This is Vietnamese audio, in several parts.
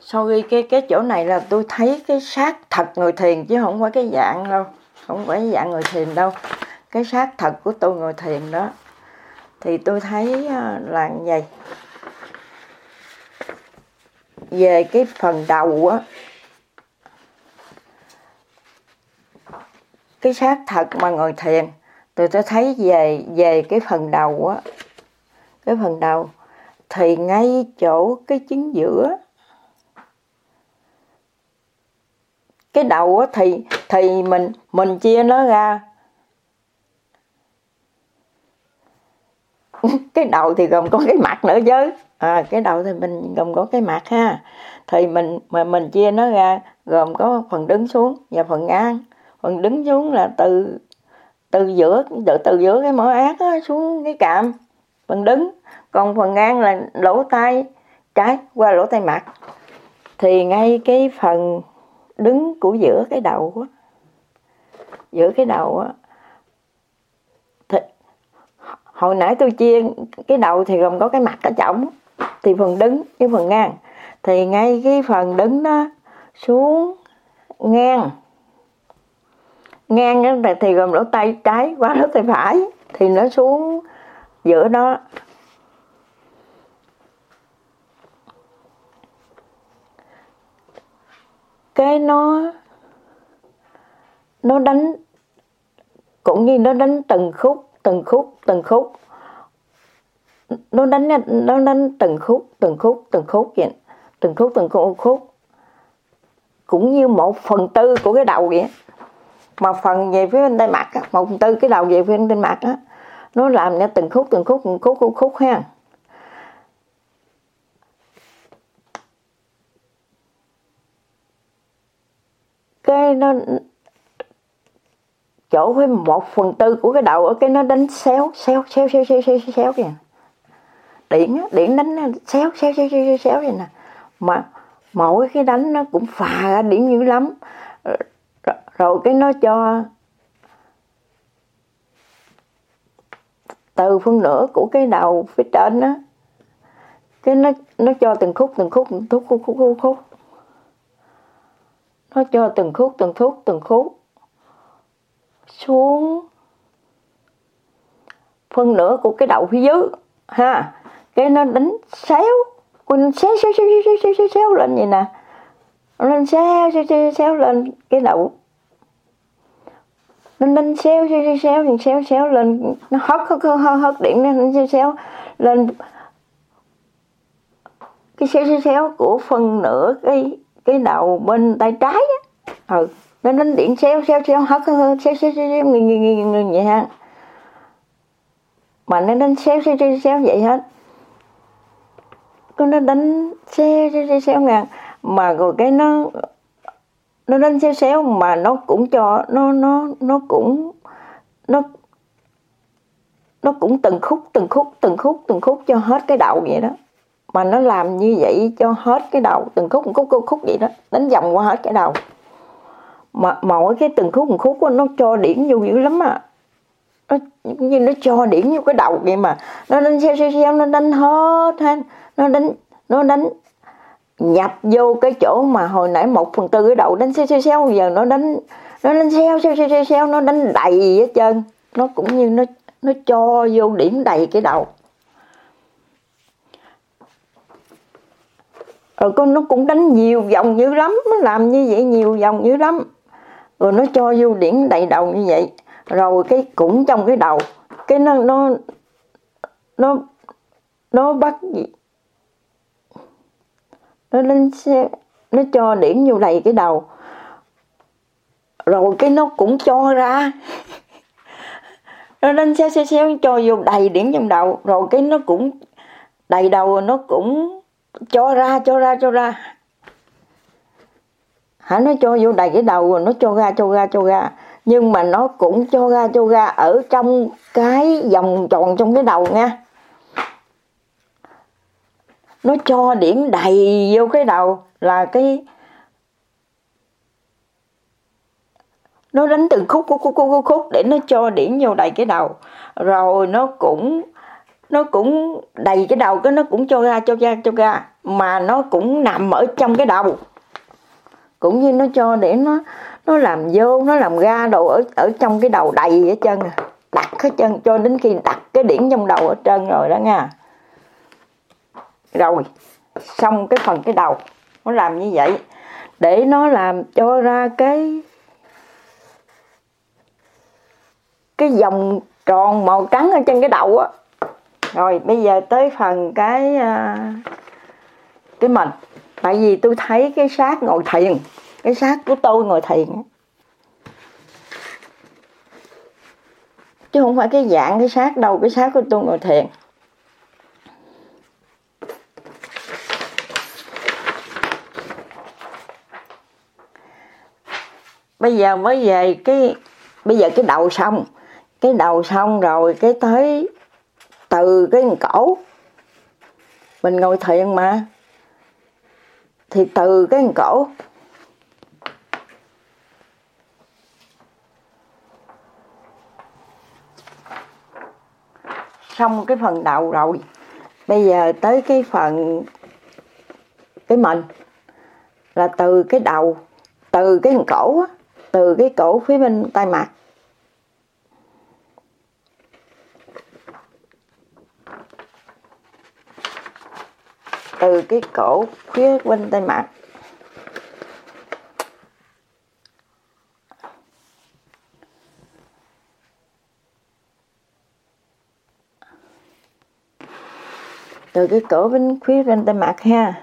sau khi cái chỗ này là tôi thấy cái xác thật người thiền, chứ không phải cái dạng đâu, không phải cái dạng người thiền đâu, cái xác thật của tôi ngồi thiền đó. Thì tôi thấy là như vậy. Về cái phần đầu á, cái xác thật mà ngồi thiền, tôi thấy về cái phần đầu á, cái phần đầu thì ngay chỗ cái chính giữa cái đầu á, thì mình chia nó ra. Cái đầu thì gồm có cái mặt nữa chứ. Cái đầu thì mình gồm có cái mặt ha. Thì mình chia nó ra gồm có phần đứng xuống và phần ngang. Phần đứng xuống là từ giữa cái mỏ ác á, xuống cái cạm, phần đứng. Còn phần ngang là lỗ tai trái qua lỗ tai mặt. Thì ngay cái phần đứng của giữa cái đầu á, giữa cái đầu á, hồi nãy tôi chia cái đầu thì gồm có cái mặt ở trỏng, thì phần đứng với phần ngang. Thì ngay cái phần đứng đó xuống ngang đó thì gồm lỗ tay trái qua lỗ tay phải, thì nó xuống giữa đó. Cái nó đánh, cũng như nó đánh từng khúc. Nó đánh từng khúc vậy, từng khúc, cũng như 1/4 của cái đầu vậy. Mà phần về phía bên tay mặt á, 1/4 cái đầu về phía bên tay mặt á, nó làm ra từng khúc ha. Cái nó chỗ với 1/4 của cái đầu ở cái nó đánh xéo kìa. Điện đánh xéo vậy nè. Mà mỗi cái đánh nó cũng phà ra điểm dữ lắm. Rồi cái nó cho từ phân nửa của cái đầu phía trên á, cái nó cho từng khúc. Nó cho từng khúc xuống phân nửa của cái đầu phía dưới ha. Cái nó đánh xéo lên vậy nè. Nó đánh xéo lên cái đầu. Nó đánh xéo lên, nó hất điện nó xéo lên cái xéo của phần nửa cái đầu bên tay trái á. Nó đánh điện xéo hất người vậy ha. Mà nó đánh xéo vậy hết. Nó đánh xéo ngang, mà rồi cái nó đánh xéo mà nó cũng cho nó cũng từng khúc cho hết cái đầu vậy đó. Mà nó làm như vậy cho hết cái đầu, từng khúc vậy đó, đánh vòng qua hết cái đầu. Mà mỗi cái từng khúc nó cho điểm vô dữ lắm à. Như nó cho điểm vô cái đầu vậy mà. Nó đánh xéo, nó đánh hết. Nó đánh nhập vô cái chỗ mà hồi nãy 1/4 cái đầu đánh xéo, giờ nó đánh xéo, nó đánh đầy hết trơn. Nó cũng như nó cho vô điểm đầy cái đầu. Rồi nó cũng đánh nhiều vòng dữ lắm, nó làm như vậy nhiều vòng dữ lắm. Rồi nó cho vô điểm đầy đầu như vậy. Rồi cái cũng trong cái đầu, cái nó bắt gì, nó lên xe, nó cho điểm vô đầy cái đầu. Rồi cái nó cũng cho ra. Nó lên xéo cho vô đầy điểm trong đầu. Rồi cái nó cũng đầy đầu, nó cũng cho ra. Nó cho vô đầy cái đầu rồi nó cho ra. Nhưng mà nó cũng cho ra ở trong cái vòng tròn trong cái đầu nha. Nó cho điểm đầy vô cái đầu là cái nó đánh từng khúc để nó cho điểm vô đầy cái đầu. Rồi nó cũng nó cũng đầy cái đầu, cái nó cũng cho ra, mà nó cũng nằm ở trong cái đầu, cũng như nó cho để nó làm vô, nó làm ra đồ ở trong cái đầu đầy hết trơn à, đặt hết trơn cho đến khi đặt cái điển trong đầu ở trơn rồi đó nha. Rồi xong cái phần cái đầu nó làm như vậy để nó làm cho ra cái vòng tròn màu trắng ở trên cái đầu á. Rồi bây giờ tới phần cái mình. Tại vì tôi thấy cái xác ngồi thiền, cái xác của tôi ngồi thiền, chứ không phải cái dạng cái xác đâu, cái xác của tôi ngồi thiền. Bây giờ mới về bây giờ cái đầu xong rồi cái tới từ cái cổ, mình ngồi thiền mà, thì từ cái cổ xong cái phần đầu rồi, bây giờ tới cái phần cái mình là từ cái đầu, từ cái cổ á, từ cái cổ phía bên tay mặt, từ cái cổ phía bên tay mặt từ cái cổ phía bên tay mặt ha.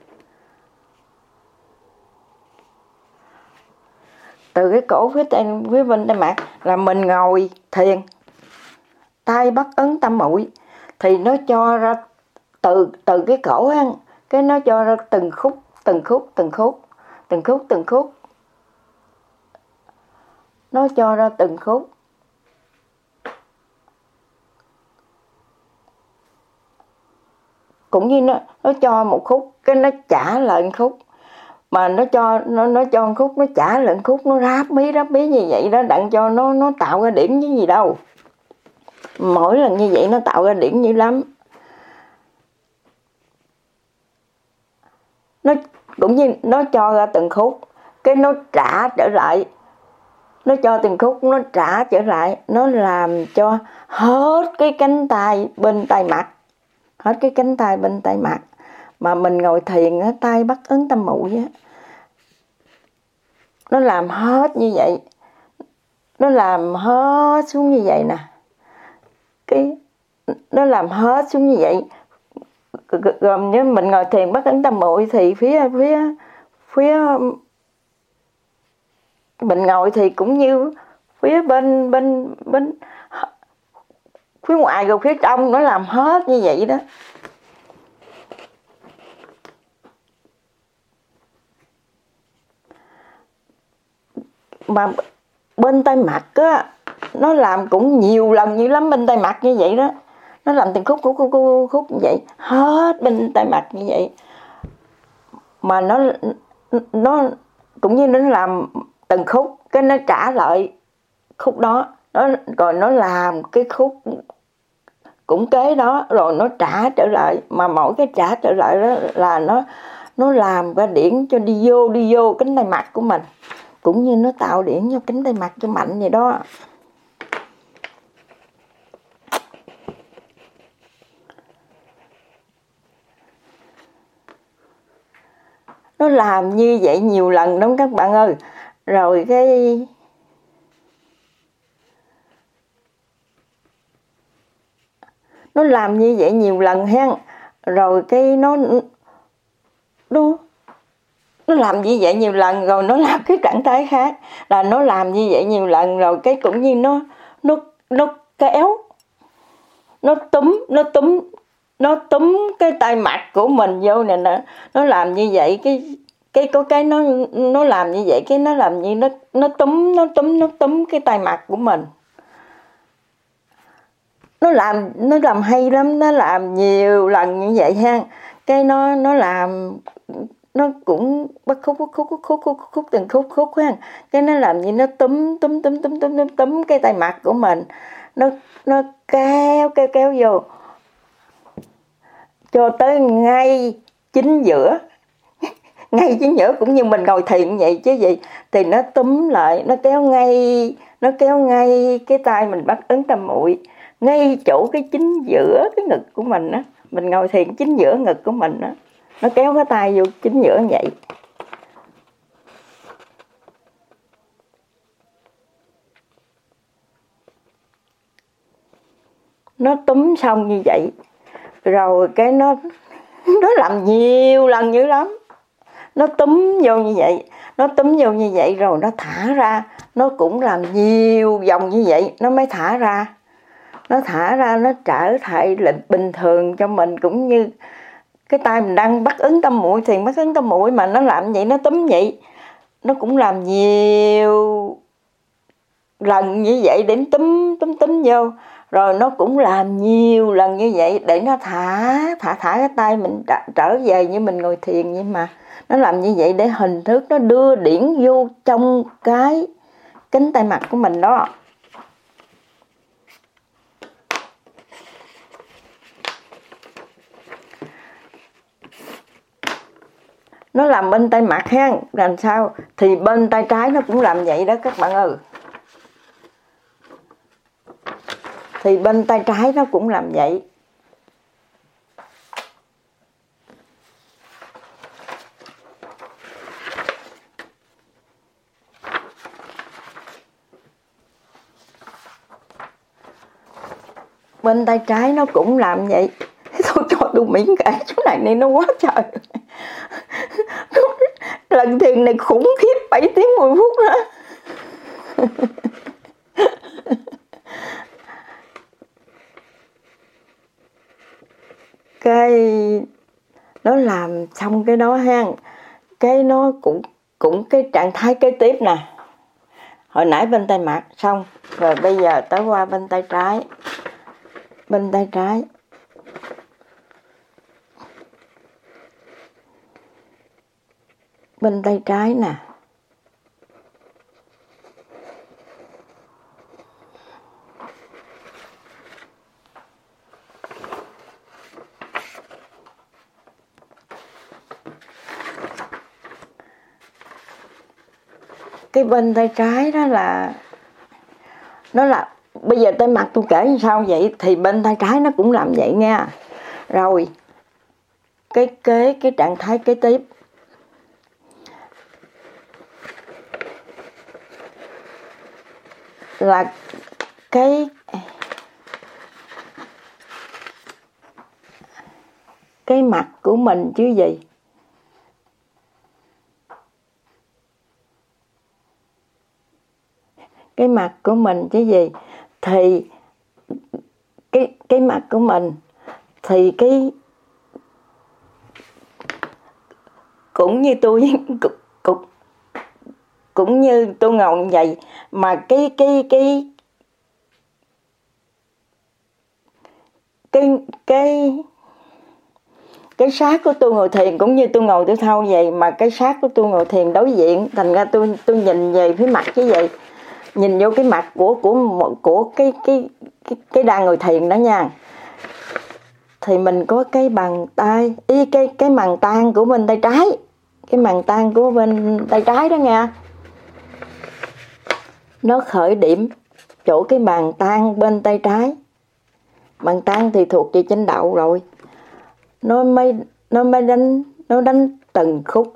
Từ cái cổ phía bên tay mặt là mình ngồi thiền, tay bắt ấn tâm muội, thì nó cho ra từ cái cổ á, cái nó cho ra từng khúc, nó cho ra từng khúc. Cũng như nó cho một khúc, cái nó trả lại một khúc, mà nó cho một khúc, nó trả lại một khúc, nó ráp mí như vậy đó, đặng cho nó tạo ra điểm chứ gì đâu. Mỗi lần như vậy nó tạo ra điểm dữ lắm. Nó cũng như nó cho ra từng khúc, cái nó trả trở lại, nó cho từng khúc, nó trả trở lại, nó làm cho hết cái cánh tay bên tay mặt, hết cái cánh tay bên tay mặt mà mình ngồi thiền á, tay bắt ấn tâm muội á, nó làm hết như vậy, nó làm hết xuống như vậy nè, cái nó làm hết xuống như vậy. Gồm như mình ngồi thiền bắt ấn tâm muội thì phía mình ngồi thì cũng như phía bên phía ngoài rồi phía trong, nó làm hết như vậy đó. Mà bên tay mặt á, nó làm cũng nhiều lần như lắm, bên tay mặt như vậy đó, nó làm từng khúc như vậy, hết bên tay mặt như vậy. Mà nó cũng như nó làm từng khúc, cái nó trả lại khúc đó, rồi nó làm cái khúc cũng kế đó, rồi nó trả trở lại. Mà mỗi cái trả trở lại đó là nó làm ra điển cho đi vô cánh tay mặt của mình, cũng như nó tạo điển cho cánh tay mặt cho mạnh vậy đó. Nó làm như vậy nhiều lần lắm các bạn ơi. Rồi cái nó làm như vậy nhiều lần ha. Rồi cái nó làm như vậy nhiều lần, rồi nó làm cái trạng thái khác là nó làm như vậy nhiều lần, rồi cái cũng như nó kéo, nó túm cái tay mặt của mình vô này nè. Nó làm như vậy, cái có cái nó làm như vậy, cái nó làm như nó túm cái tay mặt của mình. Nó làm hay lắm, nó làm nhiều lần như vậy ha. Cái nó làm, nó cũng bắt khúc từng khúc ha. Cái nó làm như nó túm cái tay mặt của mình, nó kéo vô, cho tới ngay chính giữa. Ngay chính giữa cũng như mình ngồi thiền vậy chứ gì. Thì nó túm lại, nó kéo ngay cái tay mình bắt ấn tâm muội, ngay chỗ cái chính giữa cái ngực của mình á. Mình ngồi thiền chính giữa ngực của mình á, nó kéo cái tay vô chính giữa vậy. Nó túm xong như vậy, rồi cái nó làm nhiều lần dữ lắm. Nó túm vô như vậy, rồi nó thả ra. Nó cũng làm nhiều vòng như vậy, nó mới thả ra. Nó trở lại bình thường cho mình, cũng như cái tay mình đang bắt ấn tâm muội, thiền bắt ấn tâm muội mà nó làm vậy, nó túm vậy. Nó cũng làm nhiều lần như vậy để túm vô. Rồi nó cũng làm nhiều lần như vậy để nó thả cái tay mình trở về như mình ngồi thiền. Nhưng mà nó làm như vậy để hình thức nó đưa điển vô trong cái cánh tay mặt của mình đó. Nó làm bên tay mặt ha, làm sao thì bên tay trái nó cũng làm vậy đó các bạn ơi. Thì bên tay trái nó cũng làm vậy. Bên tay trái nó cũng làm vậy. Thôi cho tôi miễn kể chỗ này nó quá trời. Lần thiền này khủng khiếp 7 tiếng 10 phút nữa. Cái nó làm xong cái đó ha, cái nó cũng cái trạng thái kế tiếp nè. Hồi nãy bên tay mặt xong, rồi bây giờ tới qua bên tay trái. Bên tay trái nè. Cái bên tay trái đó là nó là bây giờ tay mặt tôi kể như sao vậy thì bên tay trái nó cũng làm vậy nha. Rồi cái trạng thái kế tiếp là cái mặt của mình chứ gì. Cái mặt của mình chứ gì. Thì cái mặt của mình thì cái cũng như tôi cũng như tôi ngồi như vậy, mà cái sát của tôi ngồi thiền cũng như tôi ngồi tôi thao vậy, mà cái sát của tôi ngồi thiền đối diện, thành ra tôi nhìn về phía mặt chứ vậy, nhìn vô cái mặt của cái đang ngồi thiền đó nha. Thì mình có cái bàn tay, cái màng tang của bên tay trái, cái màng tang của bên tay trái đó nha. Nó khởi điểm chỗ cái bàn tang bên tay trái. Bàn tang thì thuộc về trên đậu rồi. Nó mới đánh từng khúc.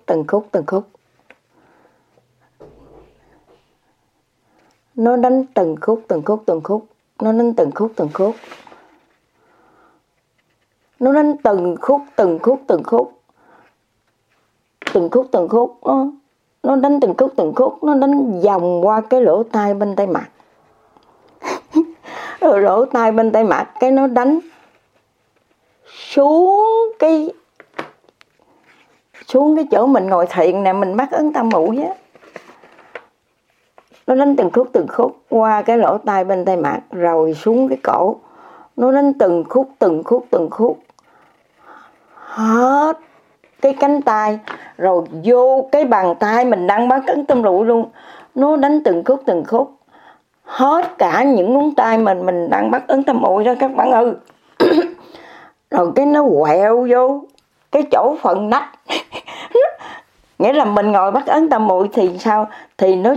Nó đánh từng khúc. Nó đánh từng khúc. Nó đánh từng khúc. Nó đánh từng khúc. Nó đánh vòng qua cái lỗ tai bên tay mặt. Rồi lỗ tai bên tay mặt cái nó đánh xuống cái chỗ mình ngồi thiền nè, mình bắt ấn tâm muội á. Nó đánh từng khúc qua cái lỗ tai bên tay mặt rồi xuống cái cổ. Nó đánh từng khúc. Hết cái cánh tay rồi vô cái bàn tay mình đang bắt ấn tâm muội luôn. Nó đánh từng khúc. Hết cả những ngón tay mình đang bắt ấn tâm muội đó các bạn ơi. rồi cái nó quẹo vô cái chỗ phần nách. Nghĩa là mình ngồi bắt ấn tam muội thì sao? Thì nó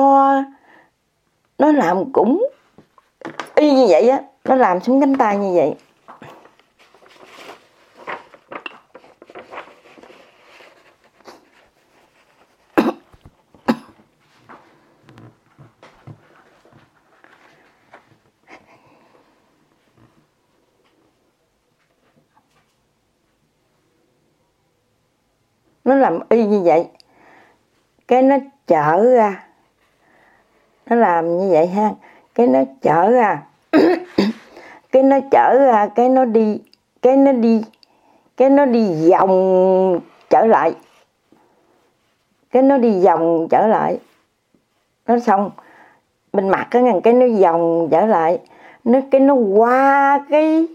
làm cũng y như vậy á, nó làm xuống cánh tay như vậy. Nó làm y như vậy. Cái nó trở ra. Nó làm như vậy ha. Cái nó trở ra. Cái nó trở ra, cái nó đi vòng trở lại. Cái nó đi vòng trở lại. Nó xong bên mặt cái nó vòng trở lại. Cái nó qua cái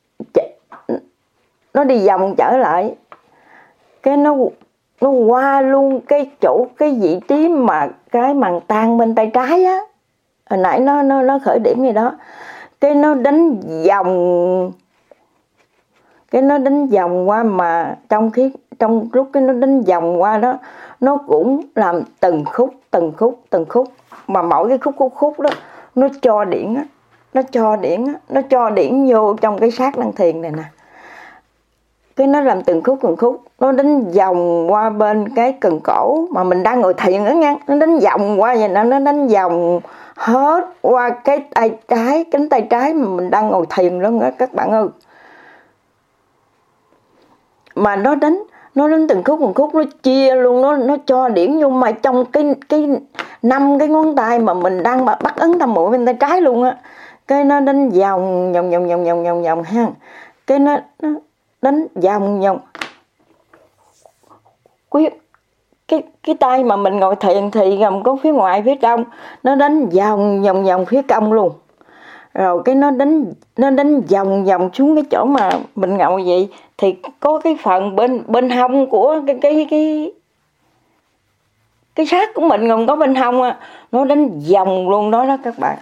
nó đi vòng trở lại. Cái nó qua luôn cái chỗ cái vị trí mà cái màng tang bên tay trái á. Hồi nãy nó khởi điểm gì đó. Cái nó đánh vòng. Cái nó đánh vòng qua mà trong lúc cái nó đánh vòng qua đó, nó cũng làm từng khúc. Mà mỗi cái khúc đó nó cho điển á, nó cho điển vô trong cái sát năng thiền này nè. Cái nó làm từng khúc, nó đánh vòng qua bên cái cần cổ mà mình đang ngồi thiền đó nha, nó đánh vòng qua vậy nè, nó đánh vòng hết qua cái tay trái, cánh tay trái mà mình đang ngồi thiền luôn đó các bạn ơi. Mà nó đánh từng khúc, nó chia luôn, nó cho điển vô mà trong cái 5 cái ngón tay mà mình đang bắt ấn tam muội bên tay trái luôn á. Cái nó đánh vòng ha. Cái nó đánh vòng quyết cái tay mà mình ngồi thiền thì gồm có phía ngoài phía trong, nó đánh vòng phía trong luôn. Rồi cái nó đánh vòng xuống cái chỗ mà mình ngồi vậy thì có cái phần bên hông của cái xác của mình còn có bên hông á, nó đánh vòng luôn đó các bạn.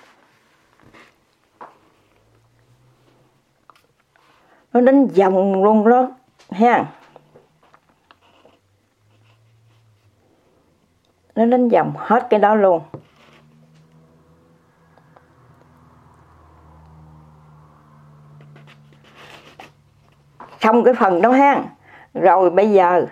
Nó đánh vòng luôn đó ha. Nó đánh vòng hết cái đó luôn. Xong cái phần đó ha. Rồi bây giờ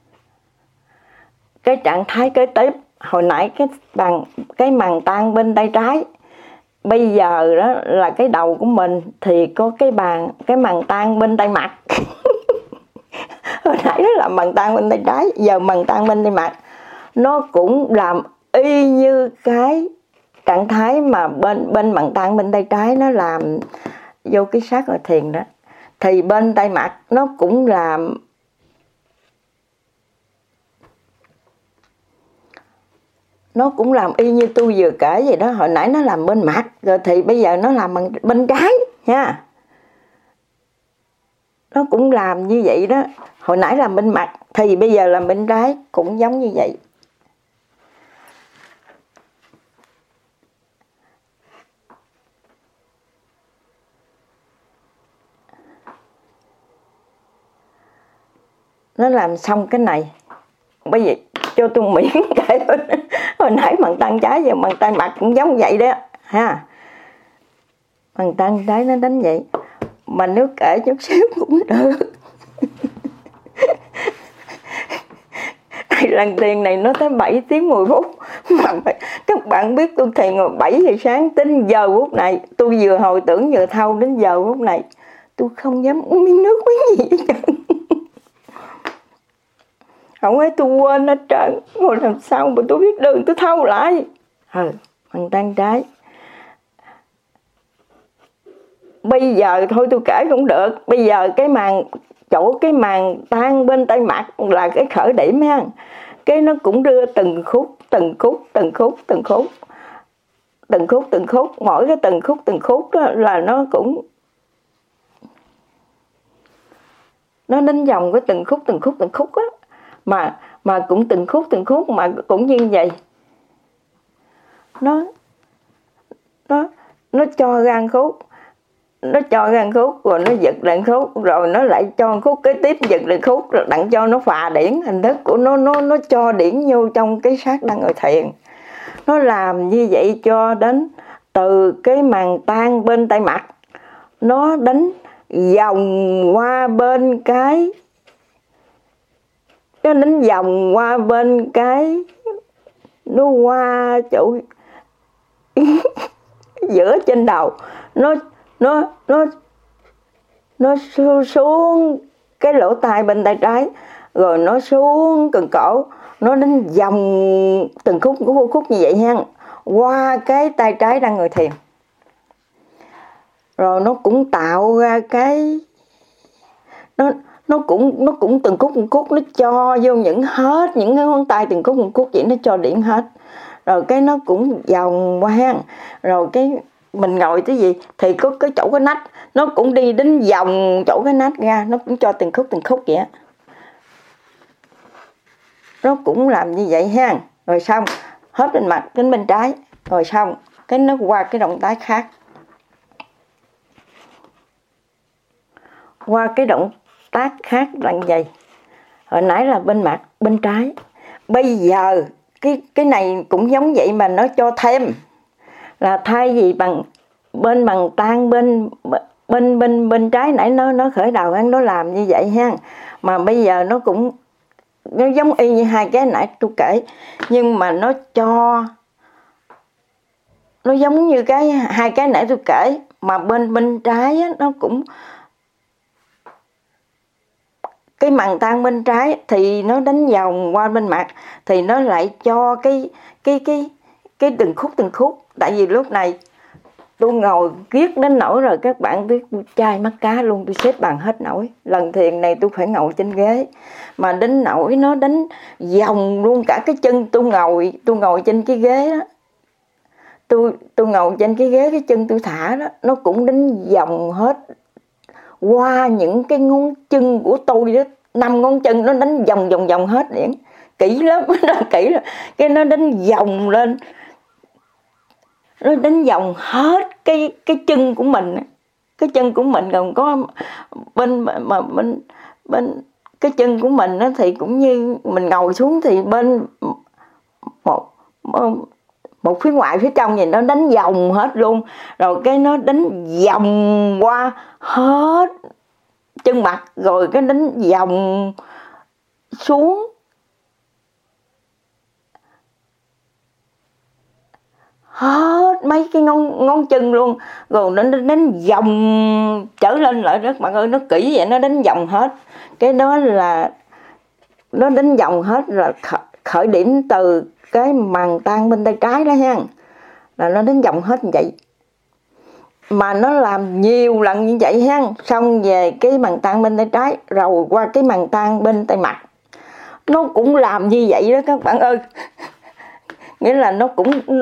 cái trạng thái kế tiếp, hồi nãy cái màng tang bên tay trái, bây giờ đó là cái đầu của mình thì có cái màng tang bên tay mặt. Hồi nãy đó là màng tang bên tay trái, giờ màng tang bên tay mặt. Nó cũng làm y như cái trạng thái mà bên màng tang bên tay trái nó làm vô cái sát ngồi thiền đó. Thì bên tay mặt nó cũng làm y như tôi vừa kể vậy đó. Hồi nãy nó làm bên mặt, rồi thì bây giờ nó làm bên trái nha. Nó cũng làm như vậy đó. Hồi nãy làm bên mặt thì bây giờ làm bên trái cũng giống như vậy. Nó làm xong cái này. Bây giờ cho tôi miễn kể hồi nãy bằng tay trái giờ bằng tay mặt cũng giống vậy đó ha. Bằng tay trái nó đánh vậy. Mà nếu kể chút xíu cũng được. Lần thiền này nó tới 7 tiếng 10 phút. Mà các bạn biết tôi thiền ngồi 7 giờ sáng đến giờ phút này, tôi vừa hồi tưởng vừa thâu đến giờ phút này, tôi không dám uống miếng nước miếng gì hết trơn. Không ấy tôi quên hết trơn. Ngồi làm sao mà tôi biết đường tôi thâu lại. Bằng tay trái. Bây giờ thôi tôi kể cũng được. Bây giờ cái màng tang bên tay mặt là cái khởi điểm ha. Cái nó cũng đưa từng khúc. Mỗi cái từng khúc đó là nó cũng nó đánh vòng cái từng khúc á. Mà cũng từng khúc mà cũng như vậy. Nó cho ra khúc. nó cho gan khúc rồi nó giật đàn khúc rồi nó lại cho khúc kế tiếp giật đàn khúc rồi đặng cho nó phà điển hình thức của nó cho điển vô trong cái xác đang ngồi thiền. Nó làm như vậy cho đến từ cái màng tang bên tay mặt nó đánh vòng qua bên cái, nó đánh vòng qua bên cái, nó qua chỗ giữa trên đầu, nó xuống cái lỗ tai bên tay trái, rồi nó xuống cần cổ, nó đánh vòng từng khúc như vậy ha, qua cái tay trái đang ngồi thiền. Rồi nó cũng tạo ra cái nó cũng từng khúc nó cho vô những hết những cái ngón tay từng khúc vậy, nó cho điểm hết. Rồi cái nó cũng vòng qua, rồi cái mình ngồi cái gì thì có cái chỗ cái nách nó cũng đi đến vòng chỗ cái nách ra, nó cũng cho từng khúc vậy á. Nó cũng làm như vậy ha. Rồi xong hết bên mặt đến bên trái, rồi xong cái nó qua cái động tác khác, qua cái động tác khác là vậy. Hồi nãy là bên mặt bên trái, bây giờ cái này cũng giống vậy mà nó cho thêm là thay vì bằng tang bên trái nãy nó khởi đầu nó làm như vậy ha, mà bây giờ nó cũng nó giống y như hai cái nãy tôi kể, nhưng mà nó cho nó giống như cái hai cái nãy tôi kể, mà bên trái á, nó cũng cái màng tang bên trái thì nó đánh vòng qua bên mặt thì nó lại cho cái từng khúc. Tại vì lúc này tôi ngồi viết đến nỗi rồi các bạn biết chai mắt cá luôn, tôi xếp bằng hết nổi. Lần thiền này tôi phải ngồi trên ghế, mà đến nỗi nó đánh vòng luôn cả cái chân. Tôi ngồi trên cái ghế đó, tôi ngồi trên cái ghế, cái chân tôi thả đó, nó cũng đánh vòng hết qua những cái ngón chân của tôi đó, 5 ngón chân nó đánh vòng hết điện. Kỹ lắm, nó kỹ lắm. Cái nó đánh vòng lên, nó đánh vòng hết cái chân của mình. Cái chân của mình còn có bên cái chân của mình đó, thì cũng như mình ngồi xuống thì bên một phía ngoài phía trong gì nó đánh vòng hết luôn, rồi cái nó đánh vòng qua hết chân mặt, rồi cái đánh vòng xuống hết mấy cái ngón chân luôn, rồi nó đánh vòng trở lên lại đó bạn ơi, nó kỹ vậy, nó đánh vòng hết. Cái đó là nó đánh vòng hết là khởi điểm từ cái màng tang bên tay trái đó ha, là nó đánh vòng hết như vậy. Mà nó làm nhiều lần như vậy ha, xong về cái màng tang bên tay trái rồi qua cái màng tang bên tay mặt nó cũng làm như vậy đó các bạn ơi. Nghĩa là nó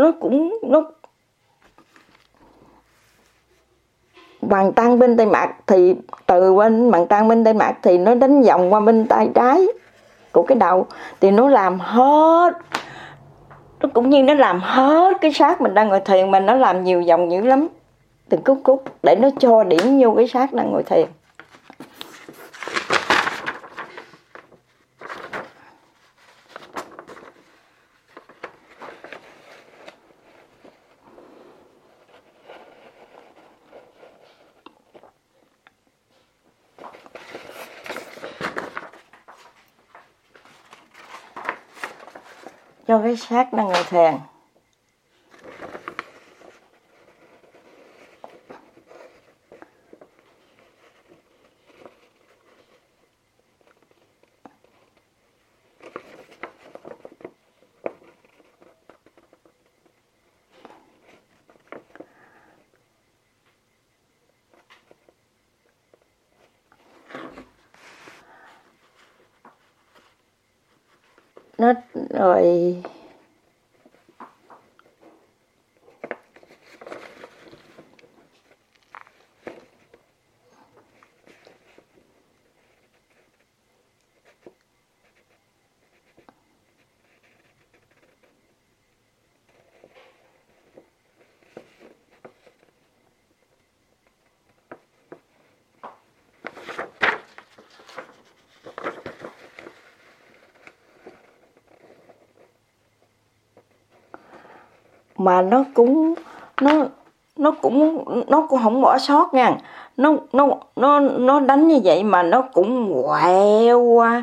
màng tang bên tay mặt thì từ bên màng tang bên tay mặt thì nó đánh vòng qua bên tay trái của cái đầu, thì nó làm hết, nó cũng như nó làm hết cái xác mình đang ngồi thiền, mà nó làm nhiều vòng dữ lắm, từng khúc để nó cho điểm vô cái xác đang ngồi thiền. Cho cái xác đang ngồi thiền. Nó rồi mà nó cũng không bỏ sót nha. Nó đánh như vậy mà nó cũng quẹo qua,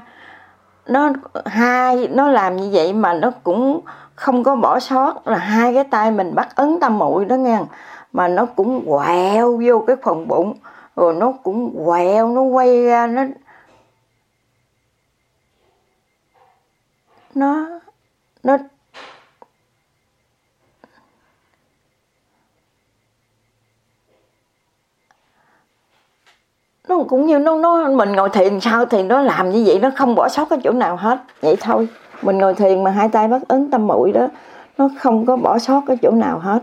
nó làm như vậy mà nó cũng không có bỏ sót, là hai cái tay mình bắt ấn tam muội đó nha, mà nó cũng quẹo vô cái phần bụng, rồi nó cũng quẹo, nó quay ra, nó cũng như mình ngồi thiền sao thì nó làm như vậy, nó không bỏ sót cái chỗ nào hết, vậy thôi. Mình ngồi thiền mà hai tay bắt ấn tam muội đó, nó không có bỏ sót cái chỗ nào hết.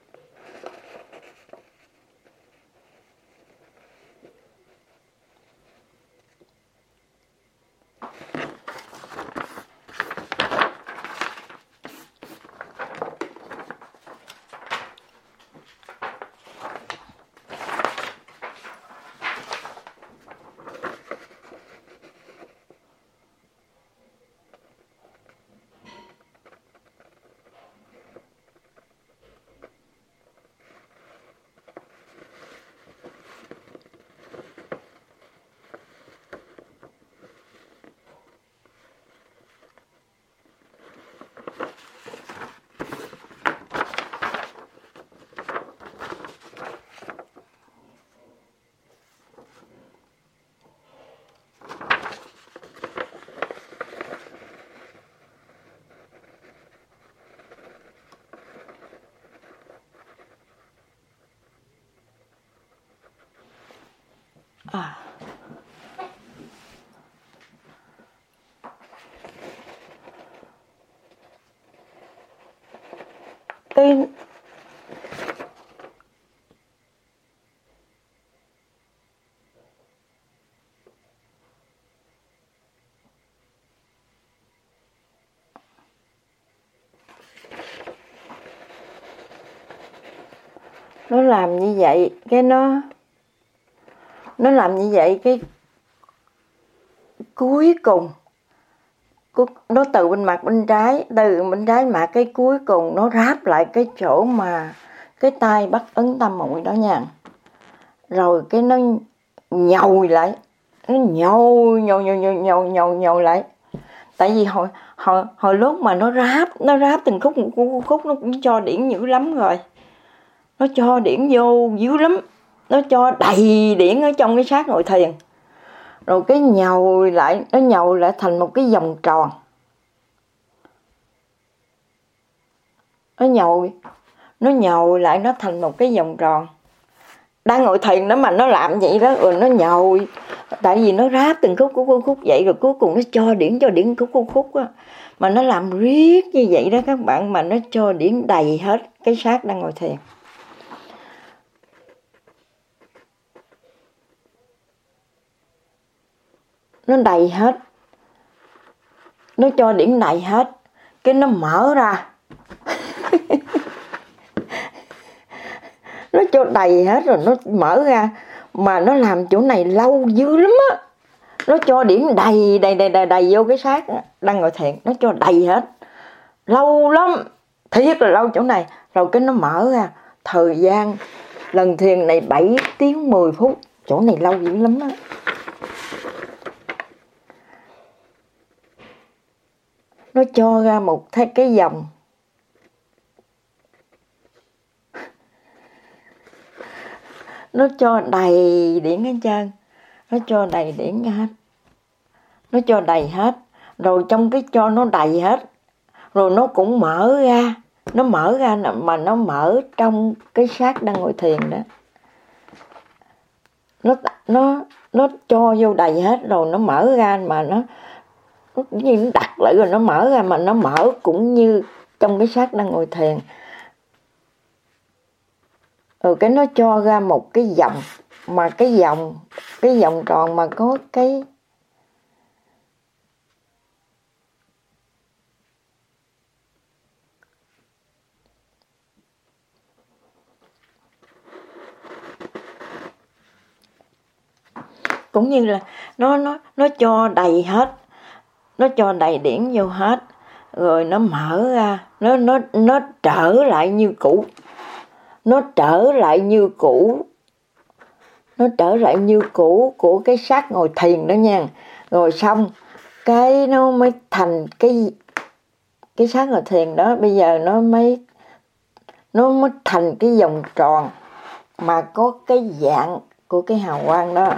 Cái nó làm như vậy, cái nó làm như vậy, cái cuối cùng nó từ bên trái mặt, cái cuối cùng nó ráp lại cái chỗ mà cái tay bắt ấn tam muội đó nha, rồi cái nó nhồi lại, nó nhồi lại. Tại vì hồi lúc mà nó ráp từng khúc nó cũng cho điển dữ lắm rồi, nó cho điển vô dữ lắm, nó cho đầy điển ở trong cái xác ngồi thiền, rồi cái nhồi lại thành một cái vòng tròn. Nó nhồi lại nó thành một cái vòng tròn. Đang ngồi thiền đó mà nó làm vậy đó, rồi nó nhồi, tại vì nó ráp từng khúc vậy, rồi cuối cùng nó cho điển khúc á, mà nó làm riết như vậy đó các bạn, mà nó cho điển đầy hết cái xác đang ngồi thiền. Nó đầy hết, nó cho điển đầy hết, cái nó mở ra nó cho đầy hết rồi nó mở ra, mà nó làm chỗ này lâu dữ lắm á, nó cho điển đầy vô cái xác đang ngồi thiền, nó cho đầy hết, lâu lắm, thiệt là lâu chỗ này, rồi cái nó mở ra, thời gian lần thiền này 7 tiếng 10 phút, chỗ này lâu dữ lắm á. Nó cho ra một cái dòng, nó cho đầy điển hết trơn, nó cho đầy điển hết, nó cho đầy hết, rồi trong cái cho nó đầy hết, rồi nó cũng mở ra mà nó mở trong cái xác đang ngồi thiền đó, nó cho vô đầy hết rồi nó mở ra, mà nó như nó đặt lại rồi nó mở ra, mà nó mở cũng như trong cái xác đang ngồi thiền. Rồi cái nó cho ra một cái vòng, mà cái vòng tròn mà có cái cũng như là nó cho đầy hết, nó cho đầy điển vô hết, rồi nó mở ra, nó trở lại như cũ, nó trở lại như cũ của cái xác ngồi thiền đó nha. Rồi xong cái nó mới thành cái xác ngồi thiền đó, bây giờ nó mới thành cái vòng tròn mà có cái dạng của cái hào quang đó.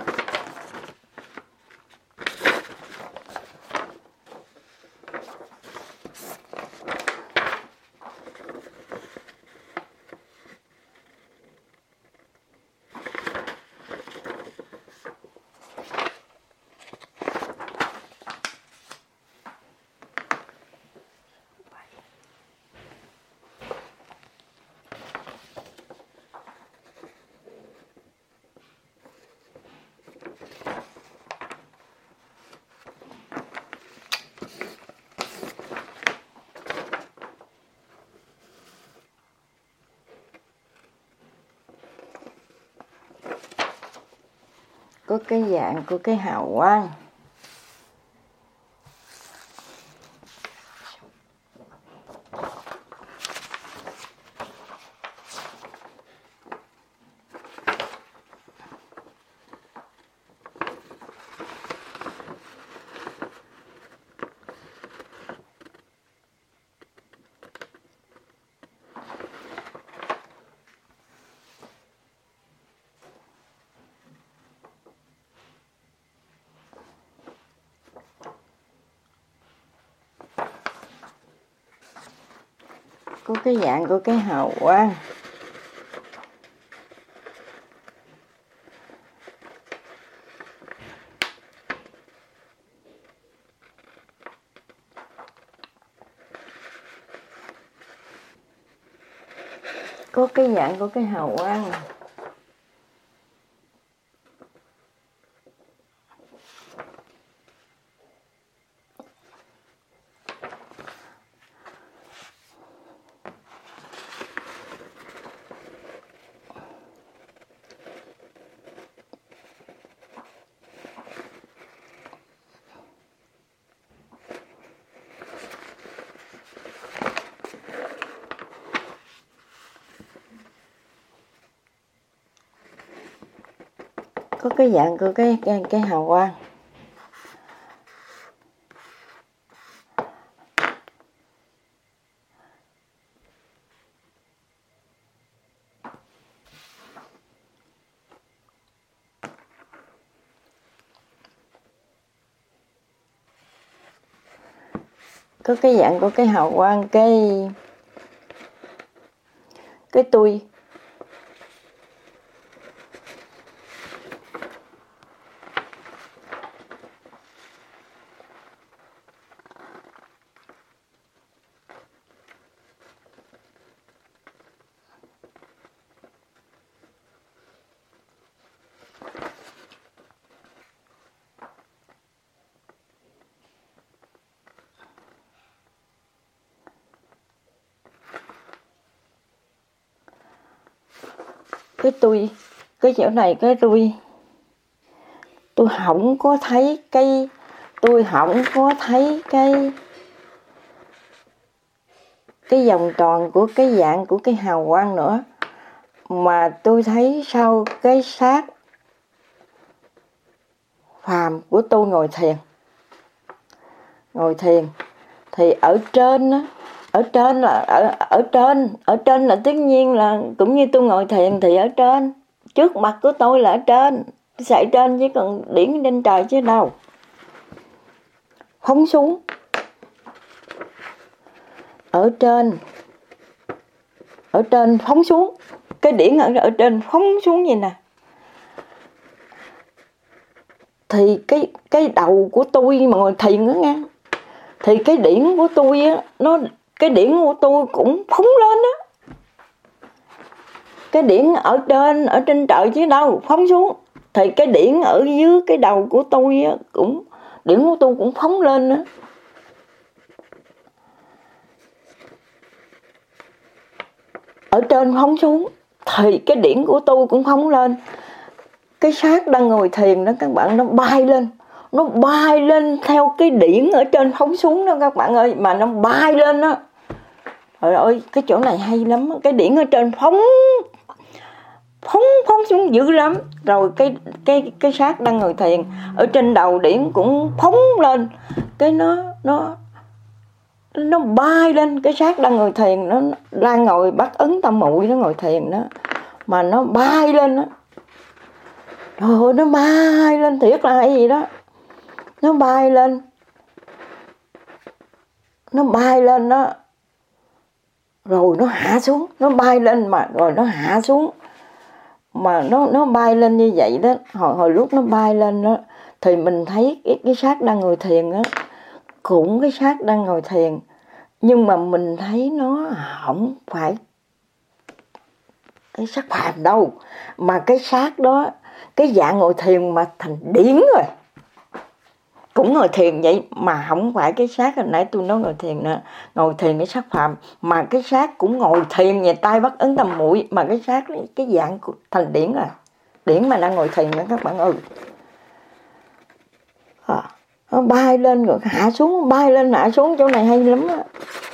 Có cái dạng của cái hào quang. Có cái dạng của cái hào quang. Có cái dạng của cái hào quang. Có cái dạng của cái hào quang. Có cái dạng của cái hào quang, cái tôi. Cái tôi, cái chỗ này cái tôi không có thấy cái vòng tròn của cái dạng của cái hào quang nữa, mà tôi thấy sau cái xác phàm của tôi ngồi thiền thì ở trên là tất nhiên là cũng như tôi ngồi thiền thì ở trên, trước mặt của tôi là ở trên, sải trên chứ còn điển trên trời chứ đâu. Phóng xuống ở trên phóng xuống, cái điển ở trên phóng xuống vậy nè, thì cái đầu của tôi mà ngồi thiền đó nghe, thì cái điển của tôi á, cái điển của tôi cũng phóng lên á, cái điển ở trên trời chứ đâu, phóng xuống thì cái điển ở dưới cái đầu của tôi á, cũng điển của tôi cũng phóng lên á. Ở trên phóng xuống thì cái điển của tôi cũng phóng lên. Cái xác đang ngồi thiền đó các bạn, nó bay lên, nó bay lên theo cái điển ở trên phóng xuống đó các bạn ơi, mà nó bay lên đó. Trời ơi, cái chỗ này hay lắm, cái điển ở trên phóng xuống dữ lắm. Rồi cái xác đang ngồi thiền ở trên đầu điển cũng phóng lên, cái nó bay lên. Cái xác đang ngồi thiền, nó đang ngồi bắt ấn tâm muội, nó ngồi thiền đó, mà nó bay lên đó. Trời ơi, nó bay lên thiệt là hay gì đó. Nó bay lên đó, rồi nó hạ xuống. Nó bay lên mà rồi nó hạ xuống, mà nó bay lên như vậy đó. Hồi lúc nó bay lên đó thì mình thấy cái xác đang ngồi thiền á, cũng cái xác đang ngồi thiền, nhưng mà mình thấy nó không phải cái xác phàm đâu, mà cái xác đó, cái dạng ngồi thiền mà thành điển rồi. Cũng ngồi thiền vậy mà không phải cái xác hồi nãy tôi nói ngồi thiền nữa, ngồi thiền cái xác phàm, mà cái xác cũng ngồi thiền về tay bắt ấn tâm muội, mà cái xác cái dạng thành điển rồi. Điển mà đang ngồi thiền nữa các bạn ơi. Nó bay lên rồi hạ xuống, bay lên hạ xuống, chỗ này hay lắm á.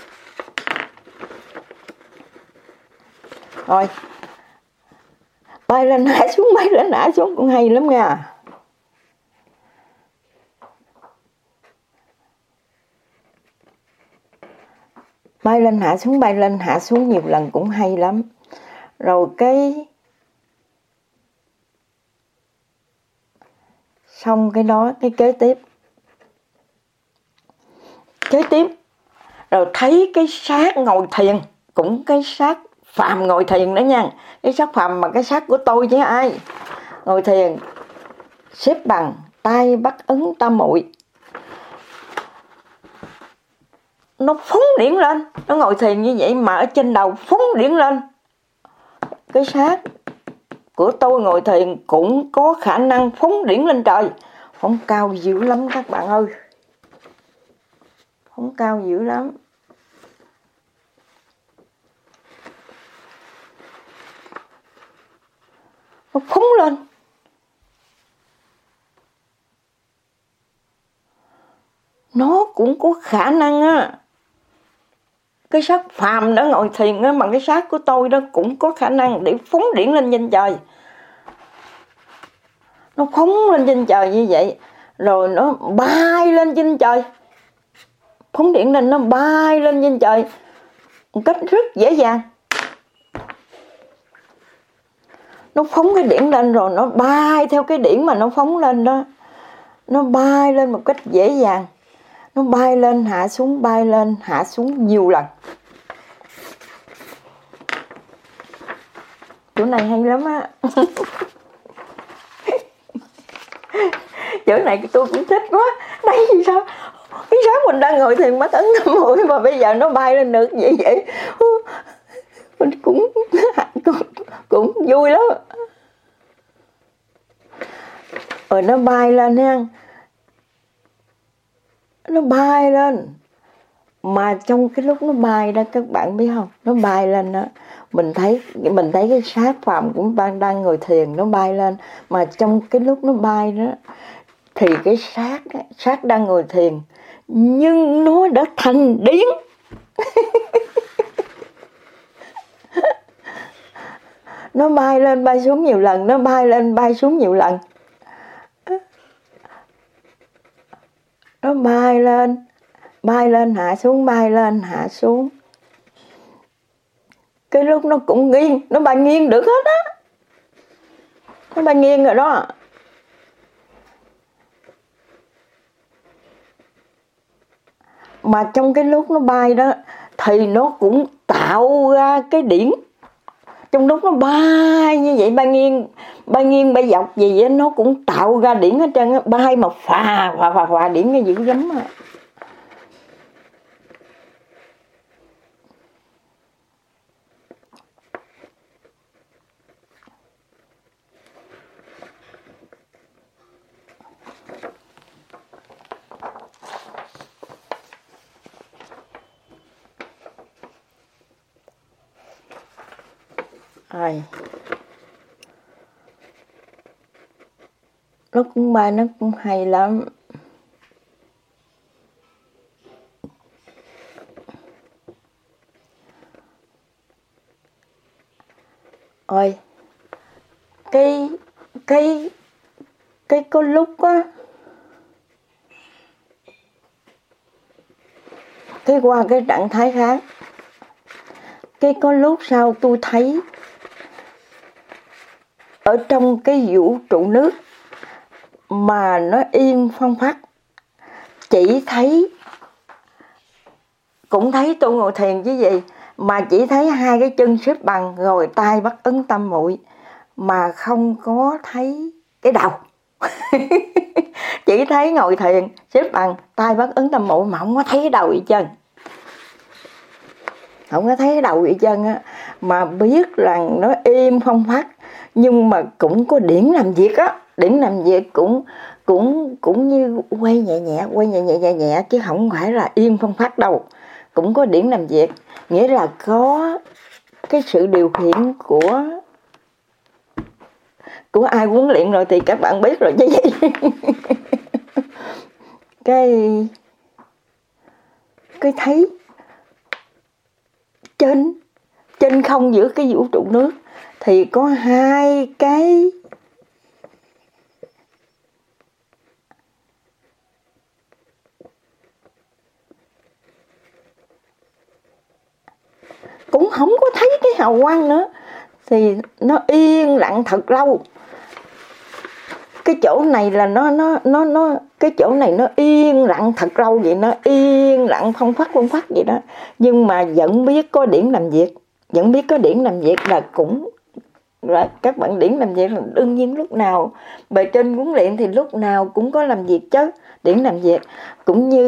Rồi bay lên hạ xuống cũng hay lắm nha. Bay lên hạ xuống nhiều lần cũng hay lắm. Rồi xong cái đó, cái kế tiếp rồi thấy cái xác ngồi thiền, cũng cái xác phàm ngồi thiền đó nha. Cái xác phàm mà cái xác của tôi chứ ai. Ngồi thiền xếp bằng, tay bắt ấn tâm muội, nó phóng điển lên. Nó ngồi thiền như vậy mà ở trên đầu phóng điển lên. Cái xác của tôi ngồi thiền cũng có khả năng phóng điển lên trời. Phóng cao dữ lắm các bạn ơi, phóng cao dữ lắm. Nó phóng lên, nó cũng có khả năng á. Cái xác phàm đó ngồi thiền á, mà cái xác của tôi đó cũng có khả năng để phóng điển lên trên trời. Nó phóng lên trên trời như vậy, rồi nó bay lên trên trời. Phóng điển lên, nó bay lên trên trời một cách rất dễ dàng. Nó phóng cái điển lên rồi nó bay theo cái điển mà nó phóng lên đó. Nó bay lên một cách dễ dàng. Nó bay lên hạ xuống, bay lên hạ xuống nhiều lần. Chỗ này hay lắm á. Chỗ này tôi cũng thích quá. Đây thì sao? Cái sáng mình đang ngồi thiền bắt ấn tâm muội mà bây giờ nó bay lên được vậy. Mình cũng vui lắm. Rồi nó bay lên ha. Nó bay lên. Mà trong cái lúc nó bay đó các bạn biết không? Nó bay lên đó, mình thấy cái xác phàm cũng đang ngồi thiền nó bay lên, mà trong cái lúc nó bay đó thì cái xác đang ngồi thiền nhưng nó đã thành điển. Nó bay lên bay xuống nhiều lần, nó bay lên bay xuống nhiều lần. Nó bay lên hạ xuống, bay lên hạ xuống. Cái lúc nó cũng nghiêng, nó bay nghiêng được hết á. Nó bay nghiêng rồi đó. Mà trong cái lúc nó bay đó thì nó cũng tạo ra cái điển. Trong lúc nó bay như vậy, bay nghiêng bay dọc gì vậy, nó cũng tạo ra điển hết trơn á. Bay mà phà điển cái dữ lắm á. Nó cũng bay, nó cũng hay lắm. Ôi, cái có lúc á, cái qua cái trạng thái khác, cái có lúc sau tôi thấy ở trong cái vũ trụ nước mà nó yên phăng phắc, chỉ thấy, cũng thấy tôi ngồi thiền chứ gì, mà chỉ thấy hai cái chân xếp bằng rồi tay bắt ấn tâm muội, mà không có thấy cái đầu. Chỉ thấy ngồi thiền xếp bằng tay bắt ấn tâm muội mà không có thấy cái đầu gì chân, không có thấy cái đầu gì chân á, mà biết rằng nó im phong phát, nhưng mà cũng có điển làm việc á, điển làm việc cũng như quay nhẹ chứ không phải là yên phong phát đâu, cũng có điển làm việc, nghĩa là có cái sự điều khiển của ai huấn luyện rồi thì các bạn biết rồi chứ gì. cái thấy trên không giữa cái vũ trụ nước thì có hai cái cũng không có thấy cái hào quang nữa, thì nó yên lặng thật lâu. Cái chỗ này là nó cái chỗ này nó yên lặng thật lâu vậy, nó yên lặng phong phát vậy đó, nhưng mà vẫn biết có điển làm việc, vẫn biết có điển làm việc là cũng là các bạn điển làm việc là đương nhiên lúc nào bề trên huấn luyện thì lúc nào cũng có làm việc chứ, điển làm việc cũng như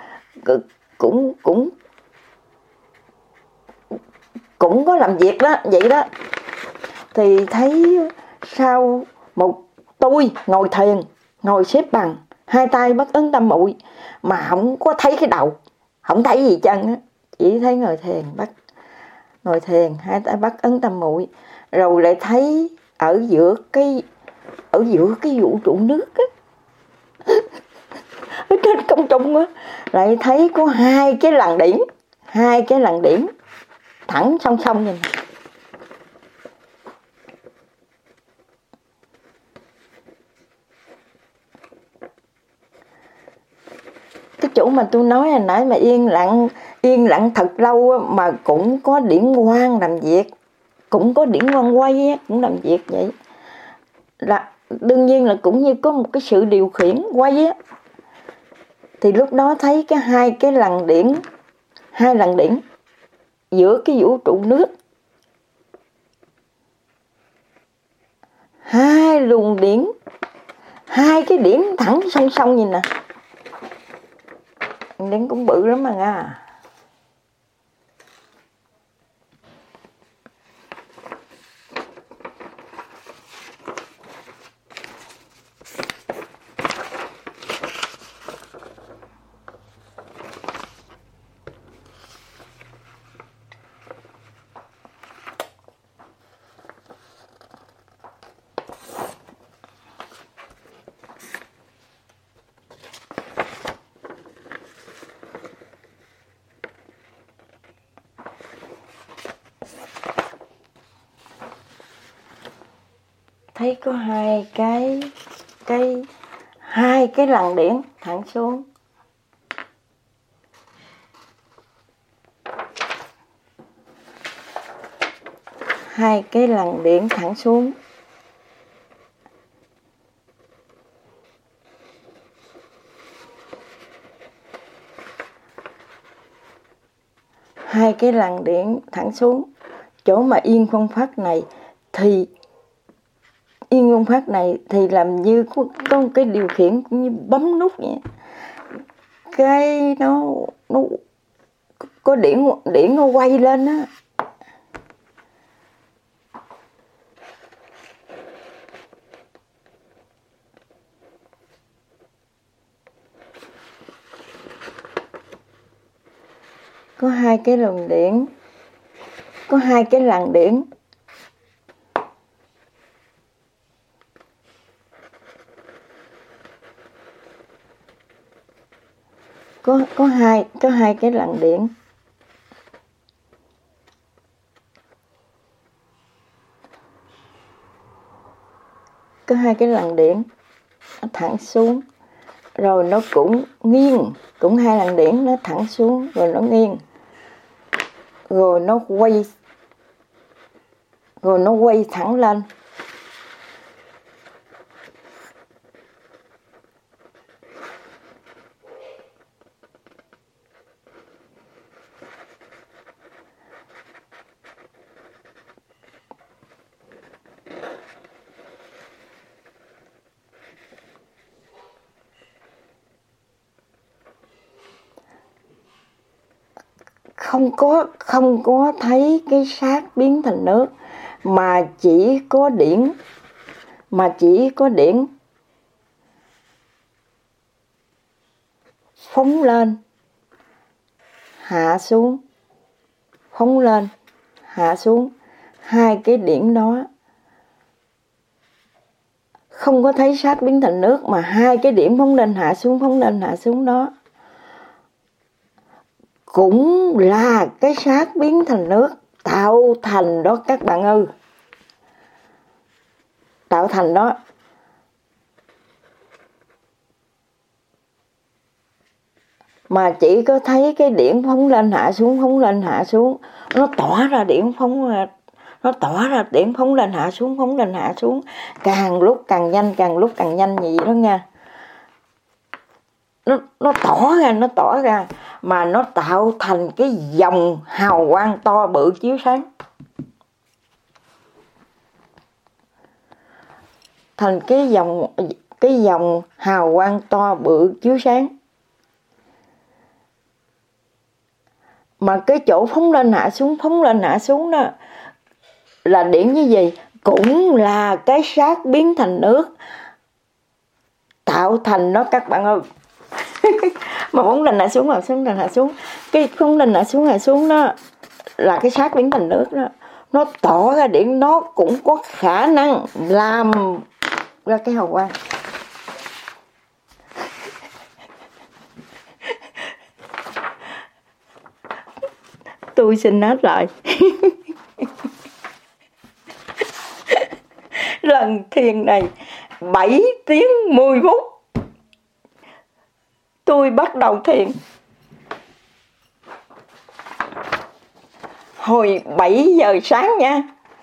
cũng có làm việc đó vậy đó. Thì thấy sau một tôi ngồi thiền, ngồi xếp bằng hai tay bắt ấn tâm muội mà không có thấy cái đầu, không thấy gì chân á, chỉ thấy ngồi thiền hai tay bắt ấn tâm muội, rồi lại thấy ở giữa cái vũ trụ nước á, ở trên không trung á, lại thấy có hai cái làn điển thẳng song song như này. Cái chỗ mà tôi nói hồi nãy mà yên lặng thật lâu á, mà cũng có điển quang làm việc, cũng có điển quang quay á, cũng làm việc vậy. Là đương nhiên là cũng như có một cái sự điều khiển quay á. Thì lúc đó thấy cái hai làn điển giữa cái vũ trụ nước, hai luồng điển, hai cái điển thẳng song song nhìn nè, điển cũng bự lắm mà nha. Thấy có hai cái làn điển thẳng xuống, hai cái làn điển thẳng xuống, hai cái làn điển thẳng xuống. Chỗ mà yên phong phát này thì làm như có một cái điều khiển cũng như bấm nút vậy. Cái nó có điển nó quay lên á. Có hai cái làn điển, có hai cái làn điển. Có hai cái làn điển. có hai cái lằn điện nó thẳng xuống, rồi nó cũng nghiêng, cũng hai lằn điện nó thẳng xuống rồi nó nghiêng, rồi nó quay thẳng lên. Không có thấy cái xác biến thành nước, mà chỉ có điển phóng lên hạ xuống, phóng lên hạ xuống. Hai cái điển đó không có thấy xác biến thành nước, mà hai cái điển phóng lên hạ xuống đó cũng là cái xác biến thành nước tạo thành đó các bạn ơi. Tạo thành đó. Mà chỉ có thấy cái điển phóng lên hạ xuống, nó tỏa ra điển phóng lên hạ xuống, càng lúc càng nhanh gì đó nha. Nó tỏ ra mà nó tạo thành cái dòng hào quang to bự chiếu sáng. Thành cái dòng hào quang to bự chiếu sáng. Mà cái chỗ phóng lên hạ xuống đó là điển như gì? Cũng là cái xác biến thành nước tạo thành đó các bạn ơi. Mà phóng lên hạ xuống, cái phóng lên hạ xuống đó là cái xác biến thành nước đó. Nó tỏ ra điển, nó cũng có khả năng làm ra cái hào quang. Tôi xin hết lại. Lần thiền này 7 tiếng 10 phút. Tôi bắt đầu thiền hồi 7 giờ sáng nha.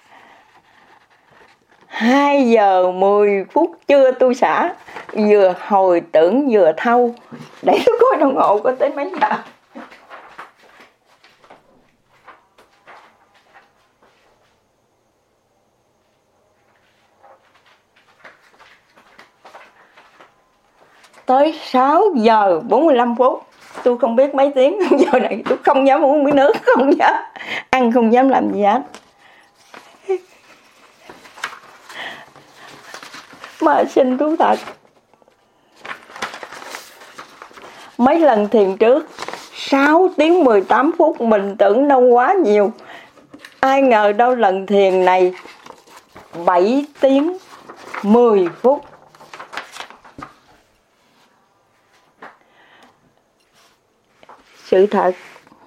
2 giờ 10 phút trưa tôi xả. Vừa hồi tưởng vừa thâu. Để tôi coi đồng hồ có tới mấy giờ. Tới 6 giờ 45 phút. Tôi không biết mấy tiếng. Giờ này tôi không dám uống miếng nước, không dám ăn, không dám làm gì hết. Mà xin thú thật, mấy lần thiền trước 6 tiếng 18 phút mình tưởng đâu quá nhiều. Ai ngờ đâu lần thiền này 7 tiếng 10 phút. Sự thật,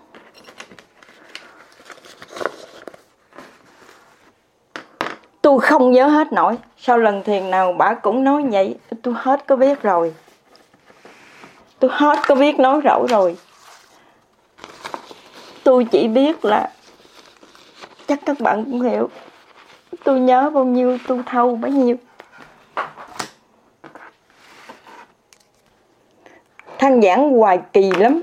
tôi không nhớ hết nổi. Sau lần thiền nào bà cũng nói vậy. Tôi hết có biết rồi. Tôi hết có biết nói rõ rồi. Tôi chỉ biết là chắc các bạn cũng hiểu. Tôi nhớ bao nhiêu tôi thâu bấy nhiêu. Than giảng hoài kỳ lắm.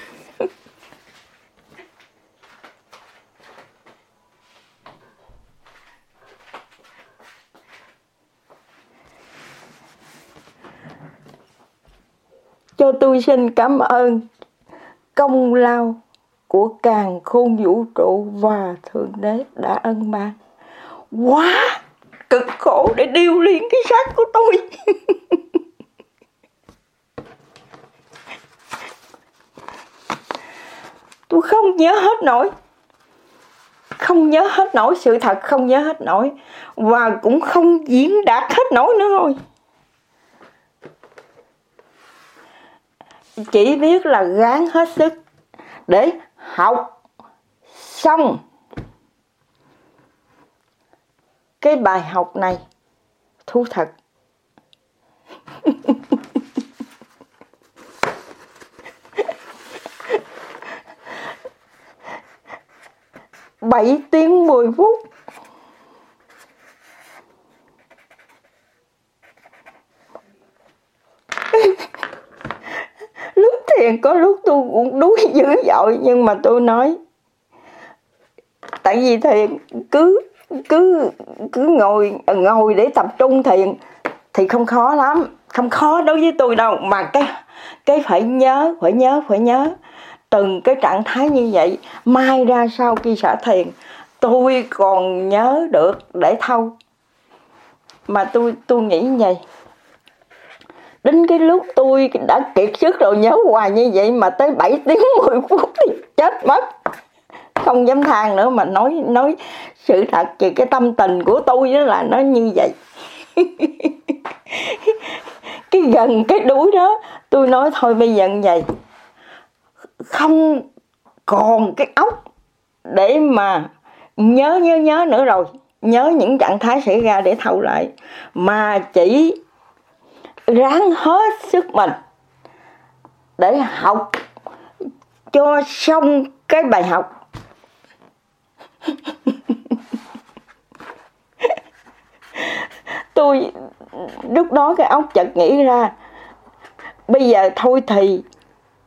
Cho tôi xin cảm ơn công lao của càn khôn vũ trụ và Thượng Đế đã ân ban. Quá cực khổ để điêu luyện cái xác của tôi. Tôi không nhớ hết nổi. Không nhớ hết nổi, sự thật không nhớ hết nổi. Và cũng không diễn đạt hết nổi nữa rồi. Chỉ biết là gắng hết sức để học xong cái bài học này thú thật. Bảy tiếng 10 phút. Lúc thiền có lúc tôi cũng đuối dữ dội, nhưng mà tôi nói tại vì thiền cứ ngồi để tập trung thiền thì không khó lắm, không khó đối với tôi đâu, mà cái phải nhớ từng cái trạng thái như vậy. Mai ra sau khi xả thiền tôi còn nhớ được để thâu. Mà tôi nghĩ như vậy, đến cái lúc tôi đã kiệt sức rồi nhớ hoài như vậy, mà tới 7 tiếng 10 phút thì chết mất. Không dám than nữa, mà nói sự thật về cái tâm tình của tôi đó là nó như vậy. Cái gần cái đuối đó, tôi nói thôi bây giờ như vậy, không còn cái óc để mà nhớ nữa rồi, nhớ những trạng thái xảy ra để thâu lại, mà chỉ ráng hết sức mình để học cho xong cái bài học. Tôi lúc đó cái óc chợt nghĩ ra, bây giờ thôi thì